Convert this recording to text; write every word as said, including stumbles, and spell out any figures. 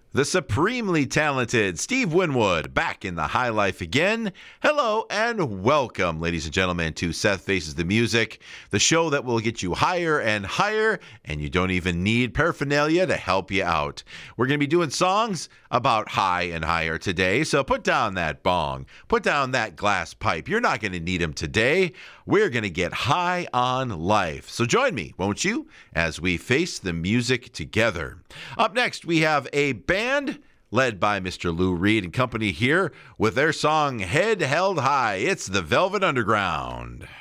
The supremely talented Steve Winwood back in the high life again. Hello and welcome, ladies and gentlemen, to Seth Faces the Music, the show that will get you higher and higher, and you don't even need paraphernalia to help you out. We're going to be doing songs about high and higher today, so put down that bong, put down that glass pipe. You're not going to need them today. We're going to get high on life. So join me, won't you, as we face the music together. Up next, we have a band led by Mister Lou Reed and company here with their song Head Held High. It's the Velvet Underground.